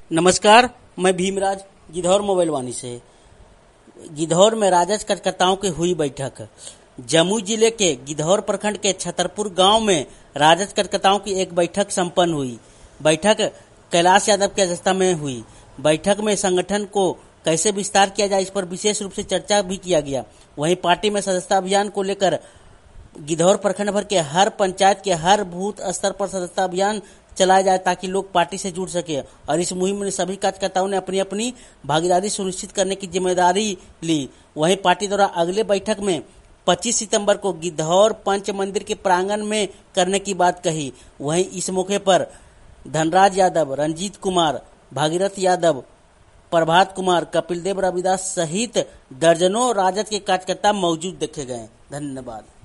नमस्कार, मैं भीमराज गिधौर मोबाइल वाणी से। गिधौर में राजद कार्यकर्ताओं की हुई बैठक। जमुई जिले के गिधौर प्रखंड के छतरपुर गांव में राजद कार्यकर्ताओं की एक बैठक संपन्न हुई। बैठक कैलाश यादव की अध्यक्षता में हुई। बैठक में संगठन को कैसे विस्तार किया जाए, इस पर विशेष रूप से चर्चा भी किया गया। वहीं पार्टी में सदस्यता अभियान को लेकर गिधौर प्रखंड भर के हर पंचायत के हर बूथ स्तर पर सदस्यता अभियान चलाया जाए ताकि लोग पार्टी से जुड़ सके। और इस मुहिम में सभी कार्यकर्ताओं ने अपनी अपनी भागीदारी सुनिश्चित करने की जिम्मेदारी ली। वहीं पार्टी द्वारा अगले बैठक में 25 सितंबर को गिधौर पंच मंदिर के प्रांगण में करने की बात कही। वहीं इस मौके पर धनराज यादव, रंजीत कुमार, भागीरथ यादव, प्रभात कुमार, कपिल देव रविदास सहित दर्जनों राजद के कार्यकर्ता मौजूद देखे गए। धन्यवाद।